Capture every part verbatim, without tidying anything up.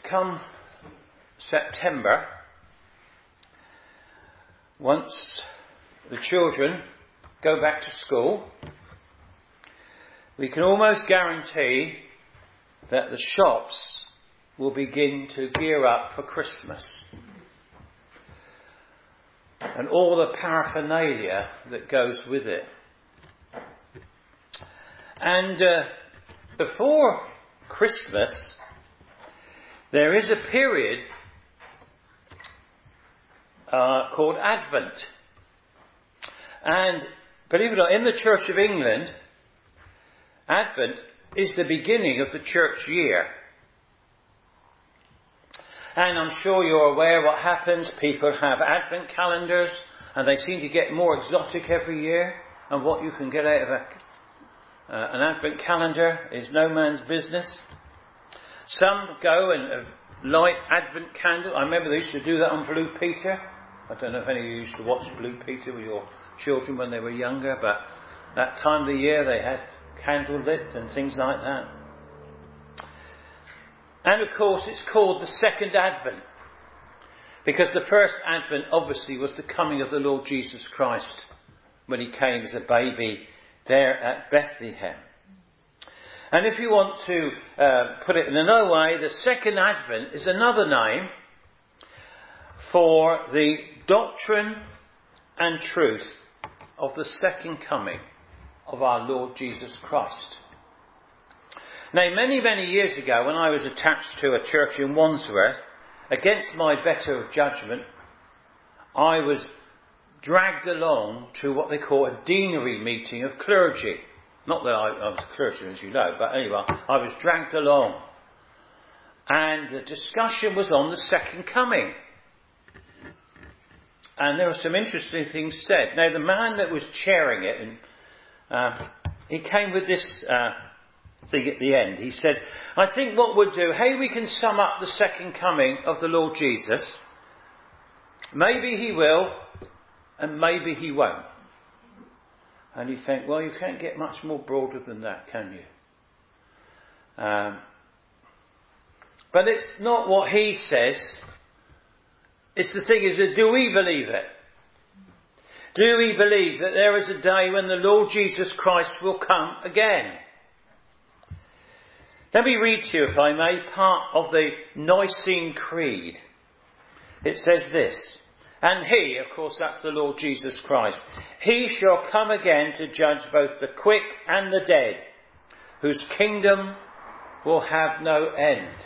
come September, once the children go back to school, we can almost guarantee that the shops will begin to gear up for Christmas. And all the paraphernalia that goes with it. And uh, before Christmas, there is a period uh, called Advent. And believe it or not, in the Church of England, Advent is the beginning of the church year. And I'm sure you're aware what happens. People have Advent calendars and they seem to get more exotic every year. And what you can get out of a, uh, an Advent calendar is no man's business. Some go and uh, light Advent candle. I remember they used to do that on Blue Peter. I don't know if any of you used to watch Blue Peter with your children when they were younger, but that time of the year they had candle lit and things like that. And of course it's called the Second Advent, because the first Advent obviously was the coming of the Lord Jesus Christ when he came as a baby there at Bethlehem. And if you want to uh, put it in another way, the Second Advent is another name for the doctrine and truth of the second coming of our Lord Jesus Christ. Now, many, many years ago, when I was attached to a church in Wandsworth, against my better judgment, I was dragged along to what they call a deanery meeting of clergy. Not that I, I was a clergyman, as you know, but anyway, I was dragged along. And the discussion was on the second coming. And there were some interesting things said. Now, the man that was chairing it, and uh, he came with this uh, thing at the end. He said, I think what we'll do, hey, we can sum up the second coming of the Lord Jesus. Maybe he will, and maybe he won't. And you think, well, you can't get much more broader than that, can you? Um, but it's not what he says. It's the thing is, that do we believe it? Do we believe that there is a day when the Lord Jesus Christ will come again? Let me read to you, if I may, part of the Nicene Creed. It says this, and he, of course that's the Lord Jesus Christ, he shall come again to judge both the quick and the dead, whose kingdom will have no end.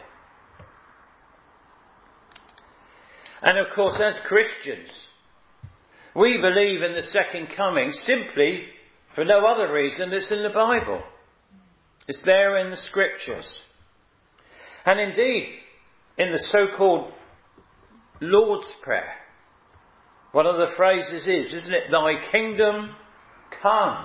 And of course, as Christians, we believe in the second coming simply for no other reason. It's in the Bible. It's there in the Scriptures. And indeed, in the so-called Lord's Prayer, one of the phrases is, isn't it, thy kingdom come.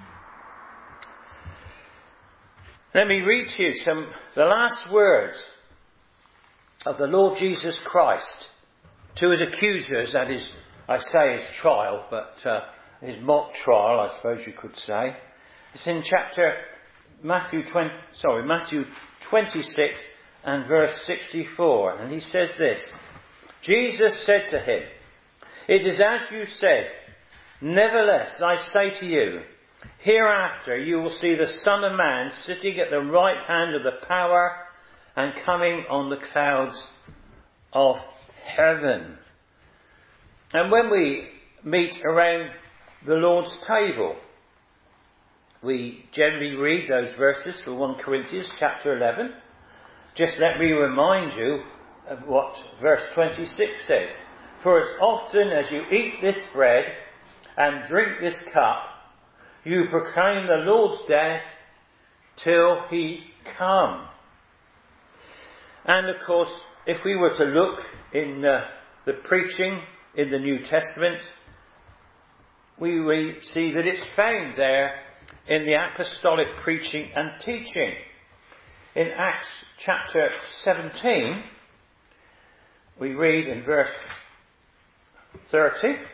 Let me read to you some, the last words of the Lord Jesus Christ to his accusers at his, I say his trial, but uh, his mock trial, I suppose you could say. It's in chapter Matthew twenty, sorry, Matthew twenty-six and verse sixty-four, and he says this: Jesus said to him, "It is as you said. Nevertheless, I say to you, hereafter you will see the Son of Man sitting at the right hand of the power and coming on the clouds of heaven." And when we meet around the Lord's table, we generally read those verses from First Corinthians chapter eleven. Just let me remind you of what verse twenty-six says. For as often as you eat this bread and drink this cup, you proclaim the Lord's death till he come. And of course, if we were to look in uh, the preaching in the New Testament, we, we see that it's found there in the apostolic preaching and teaching. In Acts chapter seventeen, we read in verse thirty,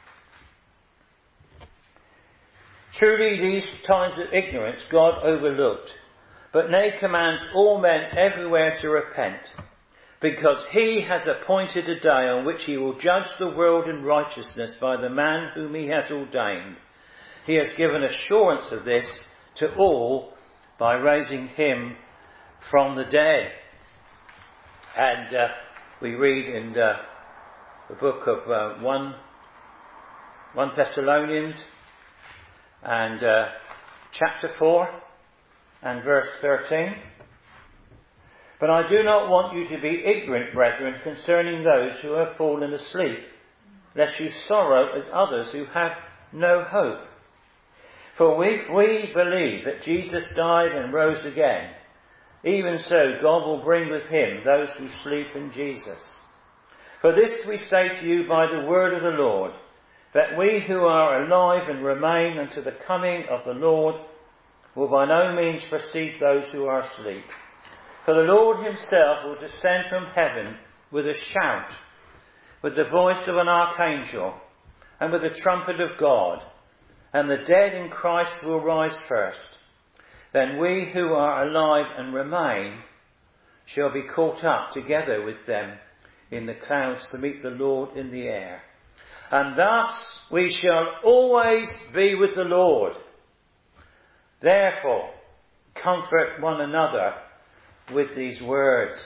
truly these times of ignorance God overlooked, but now commands all men everywhere to repent, because he has appointed a day on which he will judge the world in righteousness by the man whom he has ordained. He has given assurance of this to all by raising him from the dead. And uh, we read in uh, the book of uh, one, one Thessalonians and uh, chapter four and verse thirteen. But I do not want you to be ignorant, brethren, concerning those who have fallen asleep, lest you sorrow as others who have no hope. For we, we believe that Jesus died and rose again. Even so, God will bring with him those who sleep in Jesus. For this we say to you by the word of the Lord, that we who are alive and remain unto the coming of the Lord will by no means precede those who are asleep. For the Lord himself will descend from heaven with a shout, with the voice of an archangel, and with the trumpet of God, and the dead in Christ will rise first. Then we who are alive and remain shall be caught up together with them in the clouds to meet the Lord in the air. And thus we shall always be with the Lord. Therefore, comfort one another with these words.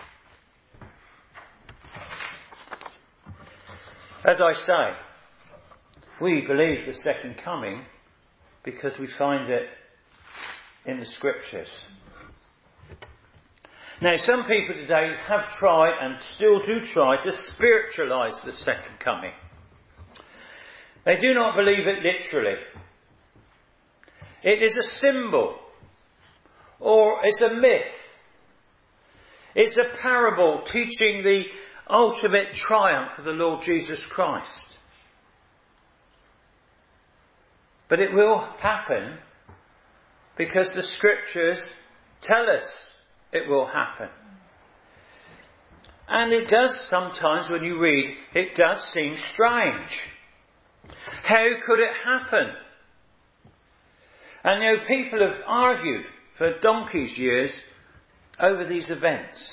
As I say, we believe the second coming because we find it in the scriptures. Now, some people today have tried and still do try to spiritualize the second coming. They do not believe it literally. It is a symbol, or it's a myth. It's a parable teaching the ultimate triumph of the Lord Jesus Christ. But it will happen because the scriptures tell us it will happen. And it does sometimes, when you read, it does seem strange. How could it happen? And you know, people have argued for donkey's years over these events.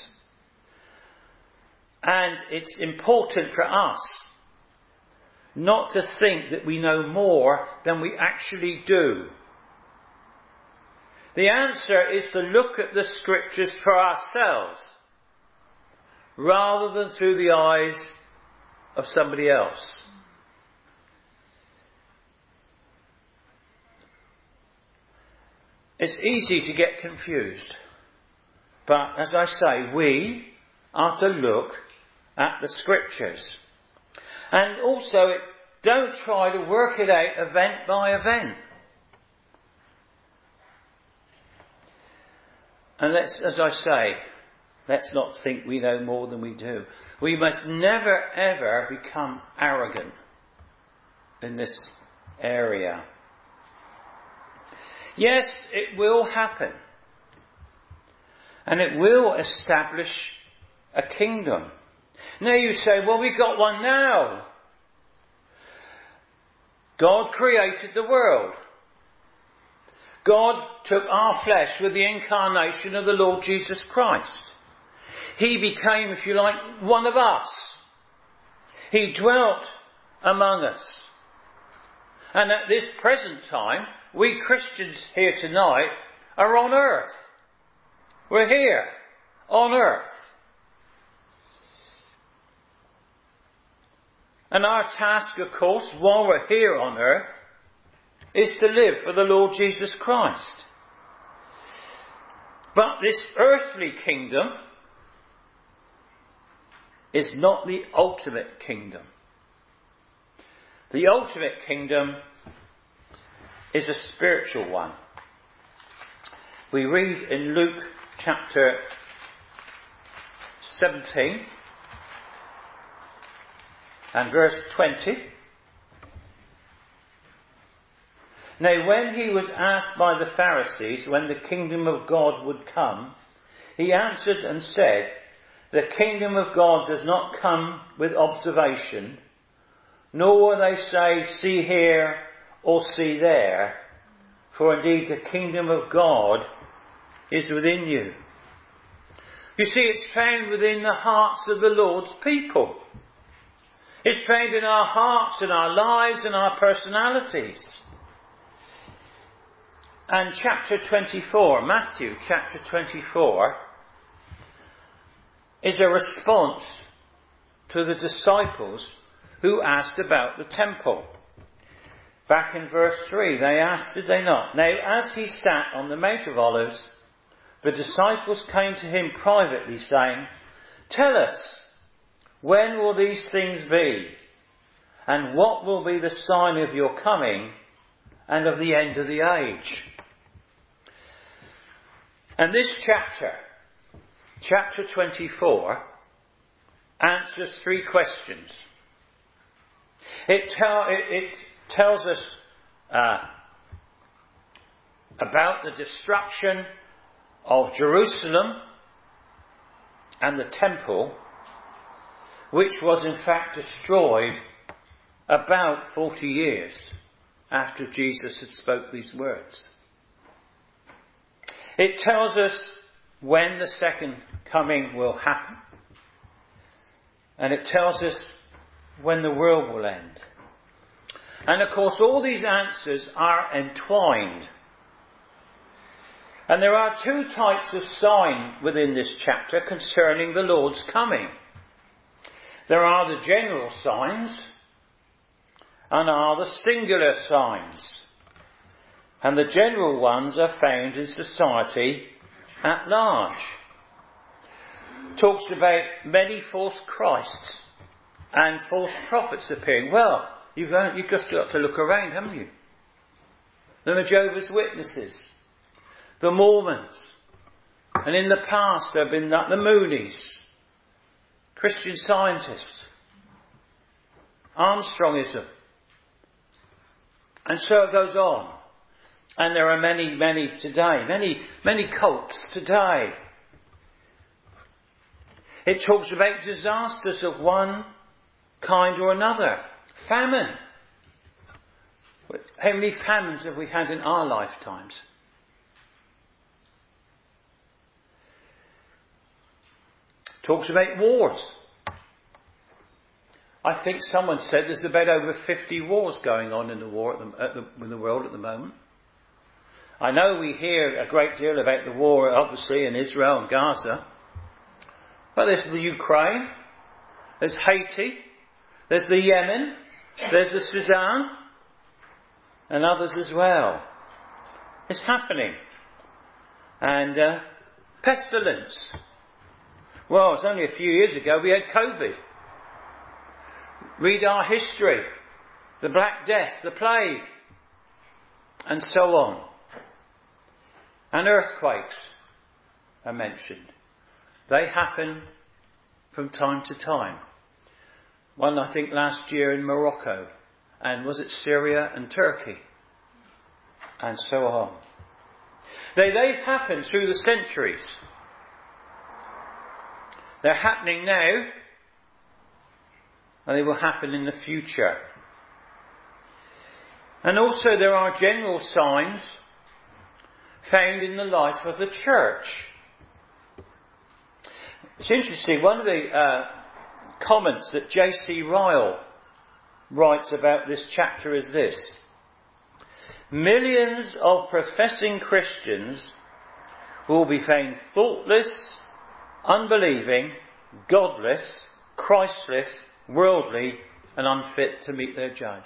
And it's important for us not to think that we know more than we actually do. The answer is to look at the scriptures for ourselves, rather than through the eyes of somebody else. It's easy to get confused. But as I say, we are to look at the scriptures. And also, don't try to work it out event by event. And let's, as I say, let's not think we know more than we do. We must never ever become arrogant in this area. Yes, it will happen. And it will establish a kingdom. Now you say, well, we've got one now. God created the world. God took our flesh with the incarnation of the Lord Jesus Christ. He became, if you like, one of us. He dwelt among us. And at this present time, we Christians here tonight are on earth. We're here on earth. And our task, of course, while we're here on earth, is to live for the Lord Jesus Christ. But this earthly kingdom is not the ultimate kingdom. The ultimate kingdom is a spiritual one. We read in Luke chapter seventeen and verse twenty. Now when he was asked by the Pharisees when the kingdom of God would come, he answered and said, the kingdom of God does not come with observation, nor will they say, see here or see there, for indeed the kingdom of God is within you. You see, it's found within the hearts of the Lord's people. It's found in our hearts and our lives and our personalities. And chapter twenty-four, Matthew chapter twenty-four, is a response to the disciples who asked about the temple. Back in verse three, they asked, did they not? Now, as he sat on the Mount of Olives, the disciples came to him privately, saying, "Tell us, when will these things be? And what will be the sign of your coming and of the end of the age?" And this chapter, chapter twenty-four, answers three questions. It, tell, it, it tells us uh, about the destruction of Jerusalem and the temple, which was in fact destroyed about forty years after Jesus had spoke these words. It tells us when the second coming will happen. And it tells us when the world will end. And of course, all these answers are entwined. And there are two types of sign within this chapter concerning the Lord's coming. There are the general signs and are the singular signs. And the general ones are found in society at large. Talks about many false Christs and false prophets appearing. Well, you've, you've just got to look around, haven't you? The Jehovah's Witnesses, the Mormons, and in the past there have been the Moonies, Christian Scientists, Armstrongism, and so it goes on. And there are many, many today, many, many cults today. It talks about disasters of one kind or another. Famine. How many famines have we had in our lifetimes? Talks about wars. I think someone said there's about over fifty wars going on in the war at the, at the, in the world at the moment. I know we hear a great deal about the war, obviously, in Israel and Gaza. But there's the Ukraine, there's Haiti, there's the Yemen, there's the Sudan, and others as well. It's happening. And uh, pestilence. Well, it's only a few years ago we had COVID. Read our history. The Black Death, the plague, and so on. And earthquakes are mentioned. They happen from time to time. One, I think, last year in Morocco. And was it Syria and Turkey? And so on. They, they've happened through the centuries. They're happening now. And they will happen in the future. And also there are general signs found in the life of the church. It's interesting, one of the uh, comments that J C Ryle writes about this chapter is this: millions of professing Christians will be found thoughtless, unbelieving, godless, Christless, worldly, and unfit to meet their judge.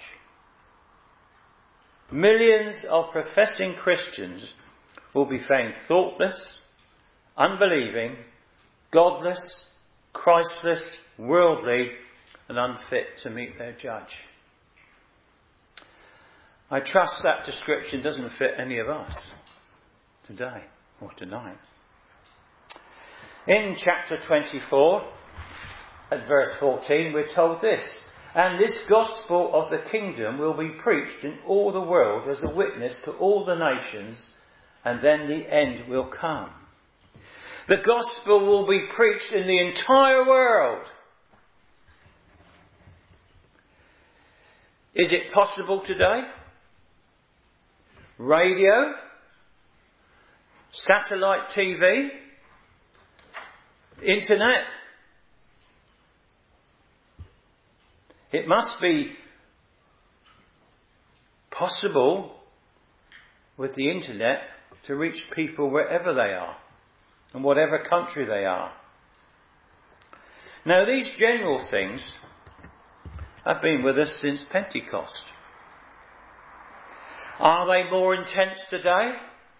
Millions of professing Christians will be found thoughtless, unbelieving, godless, Christless, worldly, and unfit to meet their judge. I trust that description doesn't fit any of us today or tonight. In chapter twenty-four, at verse fourteen, we're told this: "And this gospel of the kingdom will be preached in all the world as a witness to all the nations, and then the end will come." The gospel will be preached in the entire world. Is it possible today? Radio, satellite T V, internet. It must be possible with the internet to reach people wherever they are and whatever country they are. Now, these general things have been with us since Pentecost. Are they more intense today?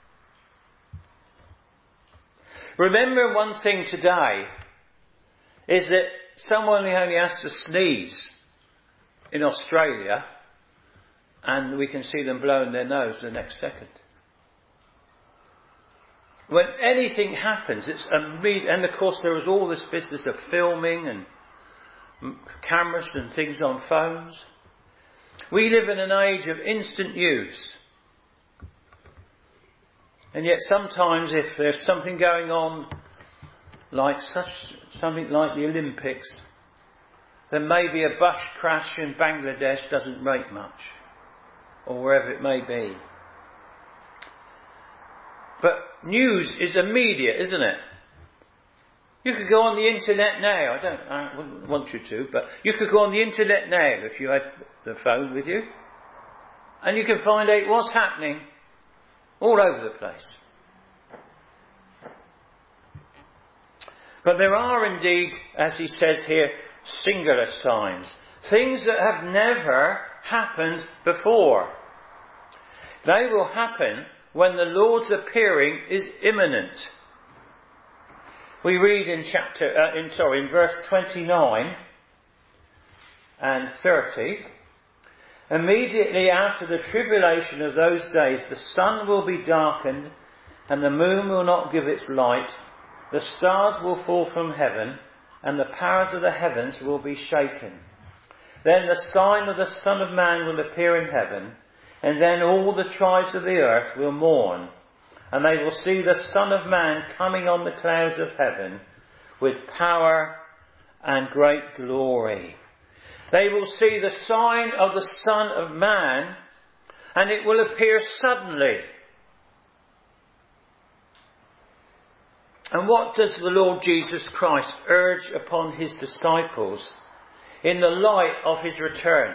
Remember one thing today is that someone only has to sneeze in Australia and we can see them blowing their nose the next second. When anything happens, it's immediate. And of course there is all this business of filming and cameras and things on phones. We live in an age of instant news. And yet sometimes if there's something going on, like such something like the Olympics, then maybe a bus crash in Bangladesh doesn't rate much, or wherever it may be. But news is immediate, isn't it? You could go on the internet now. I don't I wouldn't want you to, but you could go on the internet now if you had the phone with you. And you can find out what's happening all over the place. But there are indeed, as he says here, singular signs. Things that have never happened before. They will happen when the Lord's appearing is imminent. We read in chapter, uh, in sorry, in verse twenty-nine and thirty. Immediately after the tribulation of those days, the sun will be darkened, and the moon will not give its light. The stars will fall from heaven, and the powers of the heavens will be shaken. Then the sign of the Son of Man will appear in heaven, and then all the tribes of the earth will mourn, and they will see the Son of Man coming on the clouds of heaven with power and great glory. They will see the sign of the Son of Man, and it will appear suddenly. And what does the Lord Jesus Christ urge upon his disciples in the light of his return?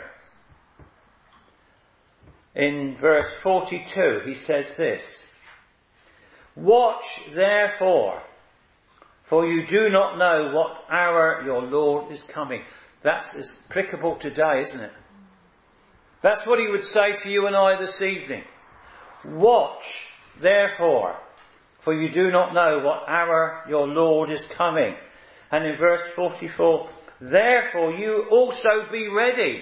In verse forty-two, he says this: "Watch therefore, for you do not know what hour your Lord is coming." That's applicable today, isn't it? That's what he would say to you and I this evening. Watch therefore, for you do not know what hour your Lord is coming. And in verse forty-four, "Therefore you also be ready."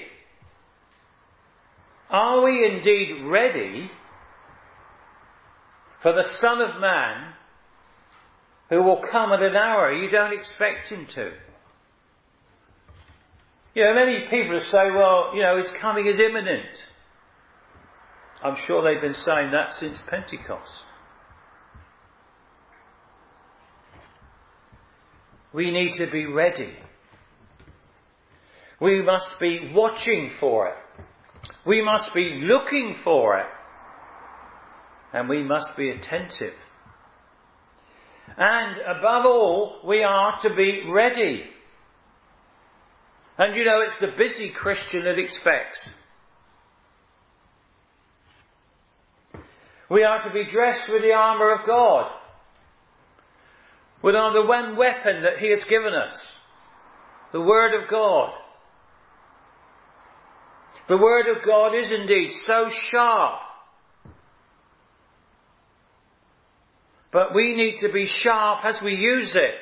Are we indeed ready for the Son of Man who will come at an hour you don't expect him to? You know, many people say, well, you know, his coming is imminent. I'm sure they've been saying that since Pentecost. We need to be ready. We must be watching for it. We must be looking for it. And we must be attentive. And above all, we are to be ready. And you know, it's the busy Christian that expects. We are to be dressed with the armour of God, with the one weapon that he has given us, the Word of God. The Word of God is indeed so sharp. But we need to be sharp as we use it.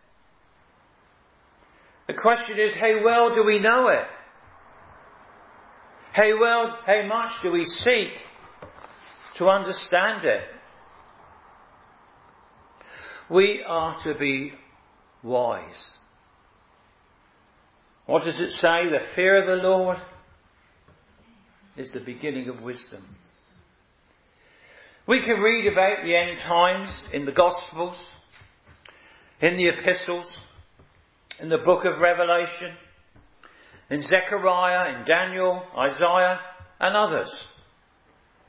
The question is, how well do we know it? How well, how much do we seek to understand it? We are to be wise. What does it say? The fear of the Lord is the beginning of wisdom. We can read about the end times in the Gospels, in the epistles, in the book of Revelation, in Zechariah, in Daniel, Isaiah, and others.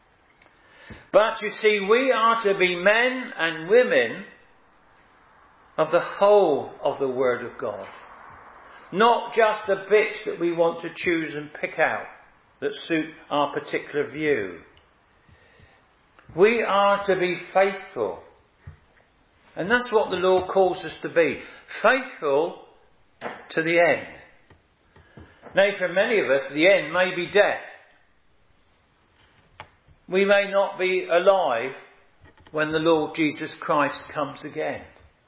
But you see, we are to be men and women of the whole of the Word of God. Not just the bits that we want to choose and pick out that suit our particular view. We are to be faithful. And that's what the Lord calls us to be. Faithful to the end. Now, for many of us, the end may be death. We may not be alive when the Lord Jesus Christ comes again.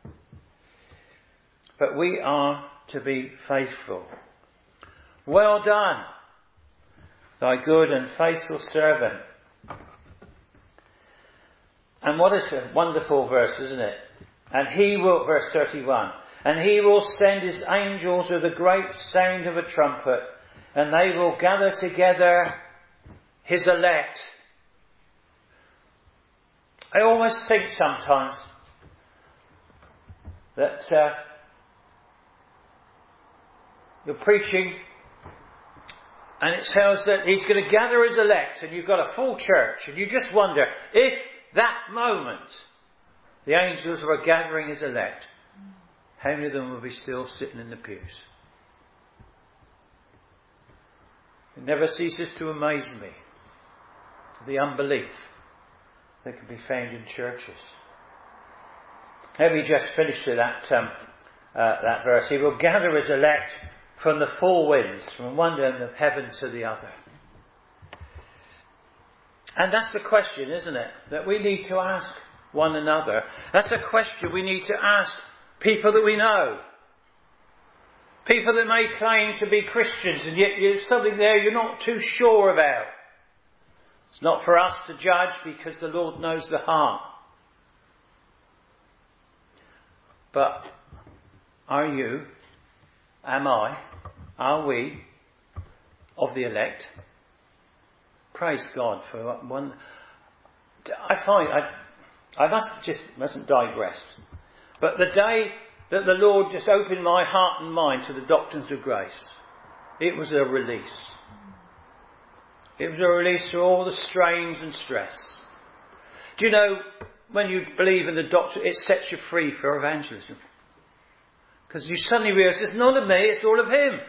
But we are to be faithful. Well done, thy good and faithful servant. And what is a wonderful verse, isn't it? And he will, verse thirty-one, and he will send his angels with a great sound of a trumpet, and they will gather together his elect. I always think sometimes that uh, you're preaching and it says that he's going to gather his elect, and you've got a full church, and you just wonder if that moment the angels were gathering his elect, how many of them will be still sitting in the pews? It never ceases to amaze me, the unbelief that can be found in churches. Let me just finish with that, um, uh, that verse. He will gather his elect from the four winds, from one end of heaven to the other. And that's the question, isn't it? That we need to ask one another. That's a question we need to ask people that we know. People that may claim to be Christians, and yet there's something there you're not too sure about. It's not for us to judge, because the Lord knows the heart. But are you, am I, are we of the elect? Praise God for one. I find, I, I must just, mustn't digress. But the day that the Lord just opened my heart and mind to the doctrines of grace, it was a release. It was a release from all the strains and stress. Do you know, when you believe in the doctrine, it sets you free for evangelism. Because you suddenly realise it's not of me, it's all of him.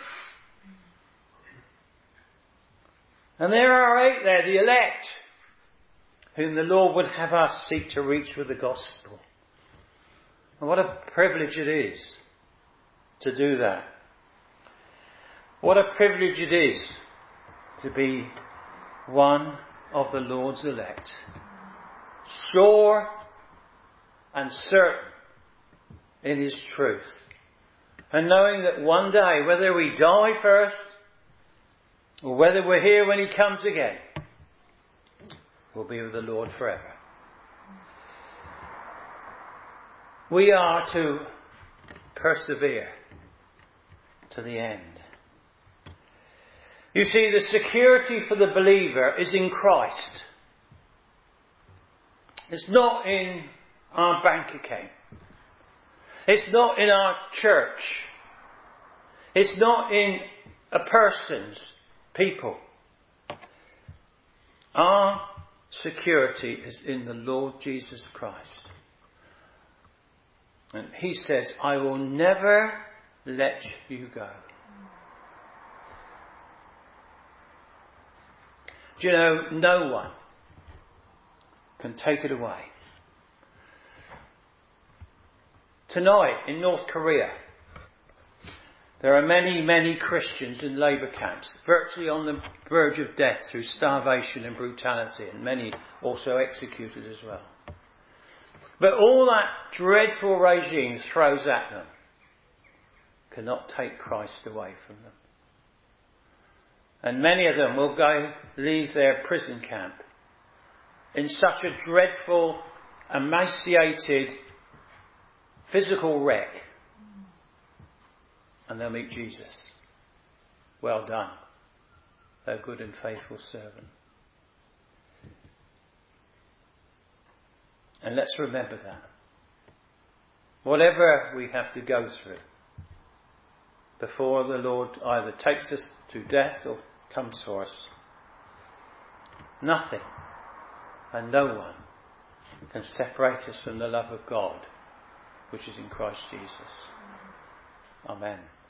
And there are out there, the elect, whom the Lord would have us seek to reach with the gospel. And what a privilege it is to do that. What a privilege it is to be one of the Lord's elect. Sure and certain in his truth. And knowing that one day, whether we die first, or whether we're here when he comes again, we'll be with the Lord forever. We are to persevere to the end. You see, the security for the believer is in Christ. It's not in our bank account. It's not in our church. It's not in a person's people. Our security is in the Lord Jesus Christ. And he says, I will never let you go. Do you know, no one can take it away. Tonight in North Korea, there are many, many Christians in labour camps, virtually on the verge of death through starvation and brutality, and many also executed as well. But all that dreadful regime throws at them cannot take Christ away from them. And many of them will go leave their prison camp in such a dreadful, emaciated, physical wreck, and they'll meet Jesus. Well done, thou good and faithful servant. And let's remember that. Whatever we have to go through before the Lord either takes us to death or comes for us, nothing and no one can separate us from the love of God which is in Christ Jesus. Amen.